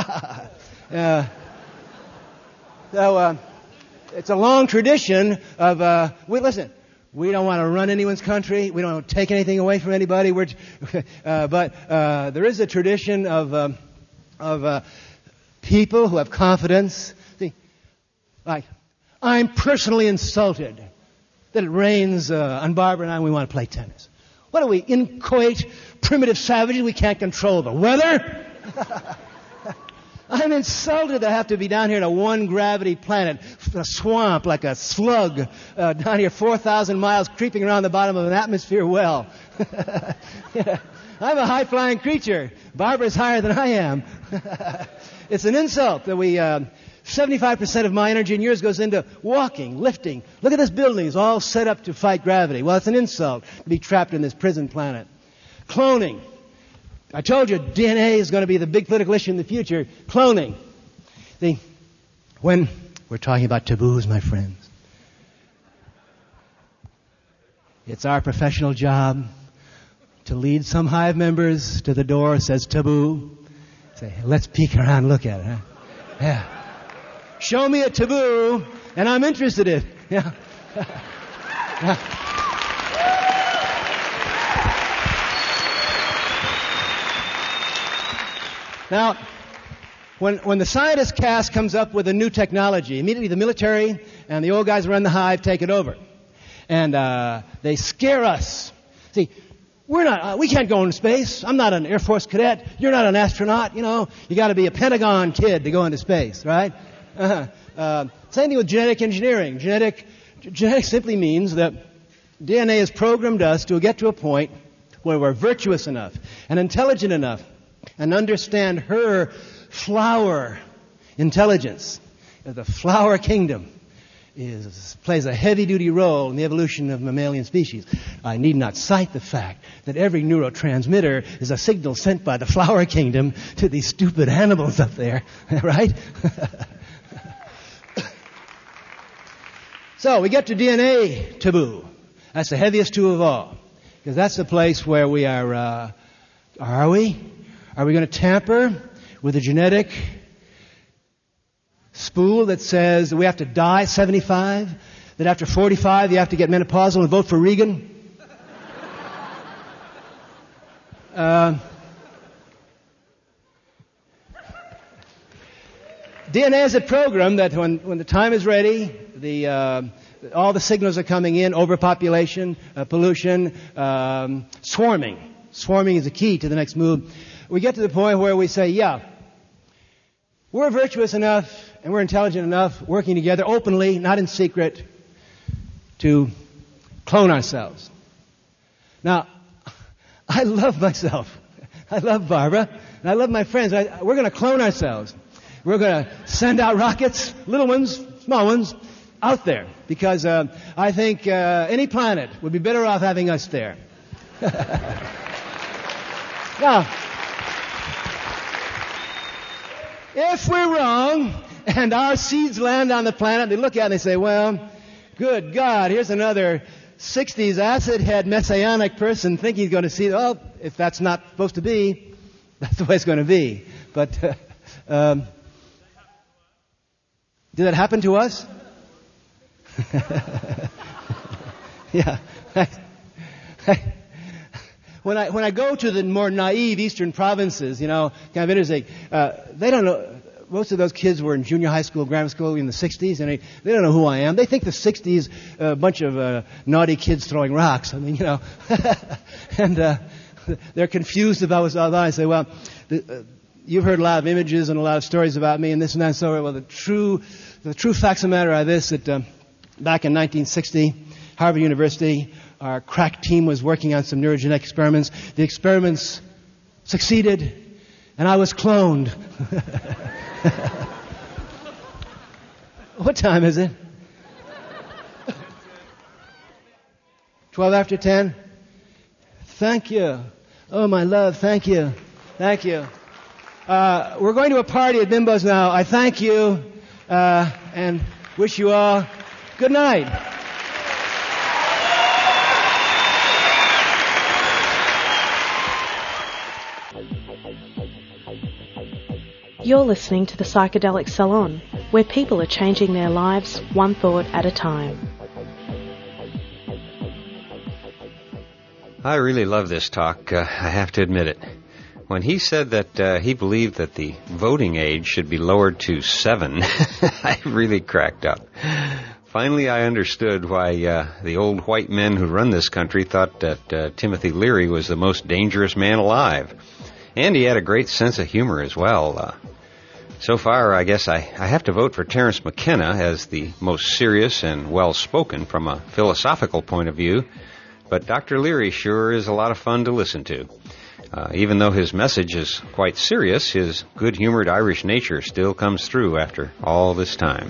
So it's a long tradition of, listen, we don't want to run anyone's country. We don't want to take anything away from anybody. But there is a tradition of people who have confidence. See, like, I'm personally insulted that it rains on Barbara and I and we want to play tennis. What are we, inchoate, primitive savages? We can't control the weather? I'm insulted that I have to be down here in a one-gravity planet, a swamp like a slug, down here 4,000 miles creeping around the bottom of an atmosphere well. I'm a high-flying creature. Barbara's higher than I am. It's an insult that 75% of my energy and yours goes into walking, lifting. Look at this building. It's all set up to fight gravity. Well, it's an insult to be trapped in this prison planet. Cloning. I told you DNA is going to be the big political issue in the future. Cloning. See, when we're talking about taboos, my friends, it's our professional job to lead some hive members to the door that says taboo. Say, let's peek around and look at it. Huh? Yeah. Show me a taboo, and I'm interested in it. Yeah. Now, when the scientist caste comes up with a new technology, immediately the military and the old guys who run the hive take it over. And they scare us. See, we can't go into space. I'm not an Air Force cadet. You're not an astronaut. You got to be a Pentagon kid to go into space, right? Same thing with genetic engineering. Genetic simply means that DNA has programmed us to get to a point where we're virtuous enough and intelligent enough and understand her flower intelligence. The flower kingdom plays a heavy-duty role in the evolution of mammalian species. I need not cite the fact that every neurotransmitter is a signal sent by the flower kingdom to these stupid animals up there, right? So we get to DNA taboo. That's the heaviest two of all, because that's the place where we are we? Are we going to tamper with a genetic spool that says that we have to die at 75, that after 45 you have to get menopausal and vote for Reagan? DNA is a program that when the time is ready, all the signals are coming in, overpopulation, pollution, swarming. Swarming is the key to the next move. We get to the point where we say, yeah, we're virtuous enough and we're intelligent enough, working together openly, not in secret, to clone ourselves. Now, I love myself. I love Barbara. And I love my friends. We're going to clone ourselves. We're going to send out rockets, little ones, small ones, out there. Because I think any planet would be better off having us there. Now, if we're wrong and our seeds land on the planet, they look at it and they say, well, good God, here's another 60s acid head messianic person thinking he's going to see, well, if that's not supposed to be, that's the way it's going to be. But did that happen to us? Yeah. When I go to the more naive eastern provinces, kind of interesting, they don't know. Most of those kids were in junior high school, grammar school in the 60s, and they don't know who I am. They think the 60s, a bunch of naughty kids throwing rocks. I mean, and they're confused about what's all about. I say, well, you've heard a lot of images and a lot of stories about me and this and that. So, well, the true facts of the matter are this: that back in 1960, Harvard University, our crack team was working on some neurogenetic experiments. The experiments succeeded, and I was cloned. What time is it? 12 after 10? Thank you. Oh, my love, thank you. Thank you. We're going to a party at Bimbo's now. I thank you and wish you all good night. You're listening to the Psychedelic Salon, where people are changing their lives one thought at a time. I really love this talk, I have to admit it. When he said that he believed that the voting age should be lowered to 7, I really cracked up. Finally, I understood why the old white men who run this country thought that Timothy Leary was the most dangerous man alive. And he had a great sense of humor as well. So far, I guess I have to vote for Terence McKenna as the most serious and well-spoken from a philosophical point of view. But Dr. Leary sure is a lot of fun to listen to. Even though his message is quite serious, his good-humored Irish nature still comes through after all this time.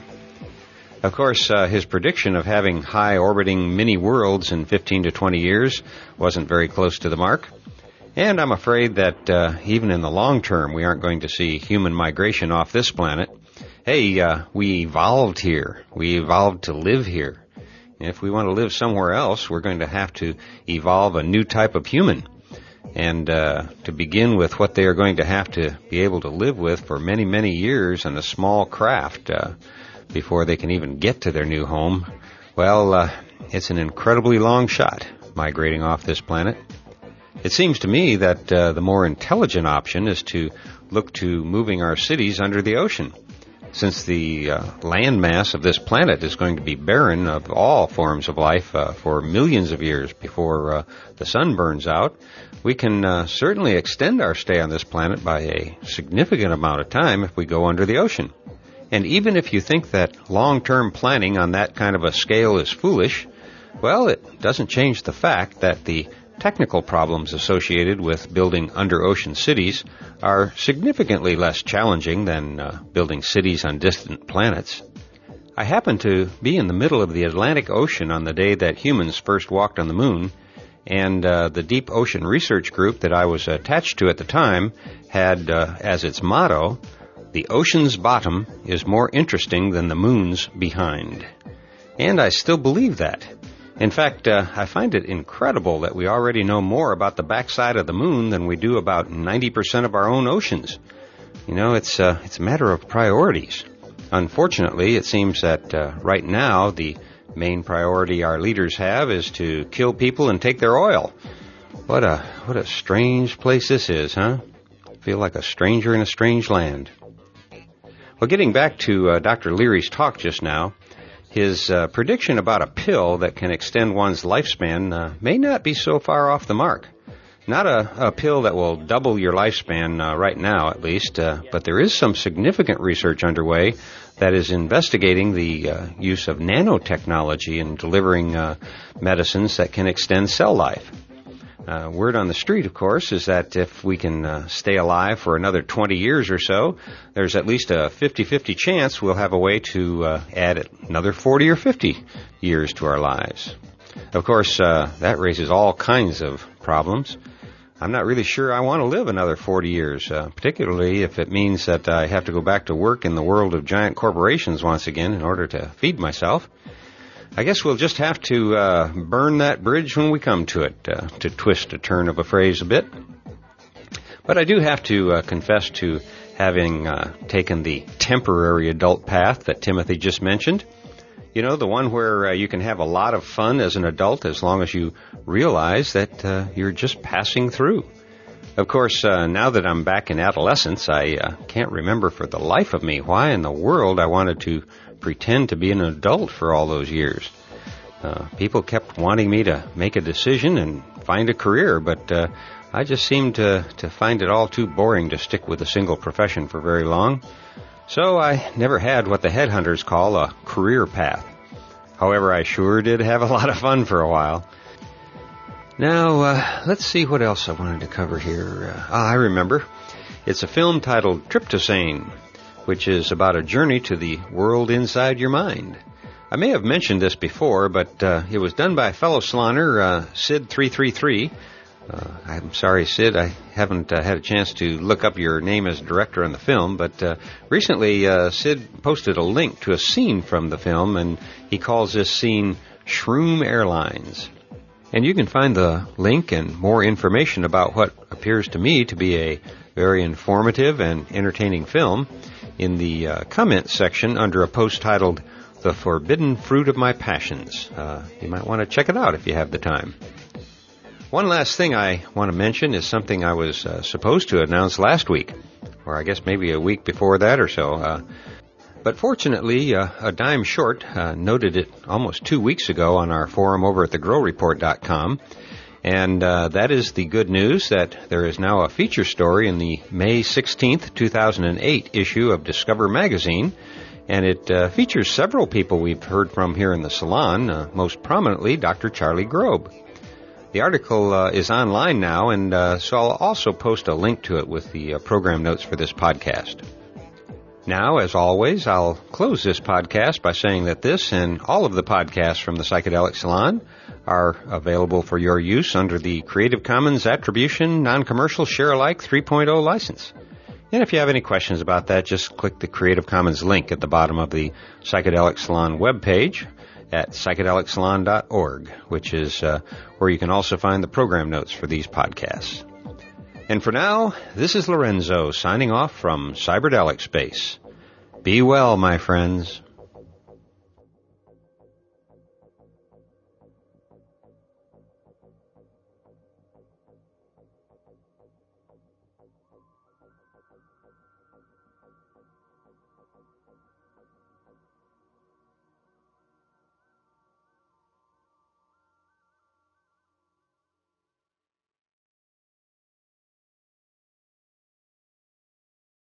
Of course, his prediction of having high-orbiting mini-worlds in 15 to 20 years wasn't very close to the mark. And I'm afraid that even in the long term, we aren't going to see human migration off this planet. Hey, we evolved here. We evolved to live here. If we want to live somewhere else, we're going to have to evolve a new type of human. And to begin with what they are going to have to be able to live with for many, many years in a small craft before they can even get to their new home, well, it's an incredibly long shot migrating off this planet. It seems to me that the more intelligent option is to look to moving our cities under the ocean. Since the land mass of this planet is going to be barren of all forms of life for millions of years before the sun burns out, we can certainly extend our stay on this planet by a significant amount of time if we go under the ocean. And even if you think that long-term planning on that kind of a scale is foolish, well, it doesn't change the fact that the technical problems associated with building under-ocean cities are significantly less challenging than building cities on distant planets. I happened to be in the middle of the Atlantic Ocean on the day that humans first walked on the moon, and the Deep Ocean Research Group that I was attached to at the time had as its motto, "The ocean's bottom is more interesting than the moon's behind." And I still believe that. In fact, I find it incredible that we already know more about the backside of the moon than we do about 90% of our own oceans. You know, it's a matter of priorities. Unfortunately, it seems that right now the main priority our leaders have is to kill people and take their oil. What a strange place this is, huh? I feel like a stranger in a strange land. Well, getting back to Dr. Leary's talk just now, his prediction about a pill that can extend one's lifespan may not be so far off the mark. Not a pill that will double your lifespan right now, at least, but there is some significant research underway that is investigating the use of nanotechnology in delivering medicines that can extend cell life. Word on the street, of course, is that if we can stay alive for another 20 years or so, there's at least a 50-50 chance we'll have a way to add another 40 or 50 years to our lives. Of course, that raises all kinds of problems. I'm not really sure I want to live another 40 years, particularly if it means that I have to go back to work in the world of giant corporations once again in order to feed myself. I guess we'll just have to burn that bridge when we come to it, to twist a turn of a phrase a bit. But I do have to confess to having taken the temporary adult path that Timothy just mentioned. You know, the one where you can have a lot of fun as an adult as long as you realize that you're just passing through. Of course, now that I'm back in adolescence, I can't remember for the life of me why in the world I wanted to pretend to be an adult for all those years. People kept wanting me to make a decision and find a career, but I just seemed to find it all too boring to stick with a single profession for very long. So I never had what the headhunters call a career path. However, I sure did have a lot of fun for a while. Now, let's see what else I wanted to cover here. I remember. It's a film titled Tryptosane, which is about a journey to the world inside your mind. I may have mentioned this before, but it was done by a fellow Salloner, Sid333. I'm sorry, Sid, I haven't had a chance to look up your name as director on the film, but recently Sid posted a link to a scene from the film, and he calls this scene Shroom Airlines. And you can find the link and more information about what appears to me to be a very informative and entertaining film in the comment section under a post titled The Forbidden Fruit of My Passions. You might want to check it out if you have the time. One last thing I want to mention is something I was supposed to announce last week, or I guess maybe a week before that or so. But fortunately, a dime short noted it almost 2 weeks ago on our forum over at thegrowreport.com. And that is the good news that there is now a feature story in the May 16th, 2008 issue of Discover Magazine. And it features several people we've heard from here in the salon, most prominently Dr. Charlie Grob. The article is online now, and so I'll also post a link to it with the program notes for this podcast. Now, as always, I'll close this podcast by saying that this and all of the podcasts from the Psychedelic Salon are available for your use under the Creative Commons Attribution Non-Commercial Share-alike 3.0 license. And if you have any questions about that, just click the Creative Commons link at the bottom of the Psychedelic Salon webpage at psychedelicsalon.org, which is where you can also find the program notes for these podcasts. And for now, this is Lorenzo signing off from Cyberdelic Space. Be well, my friends.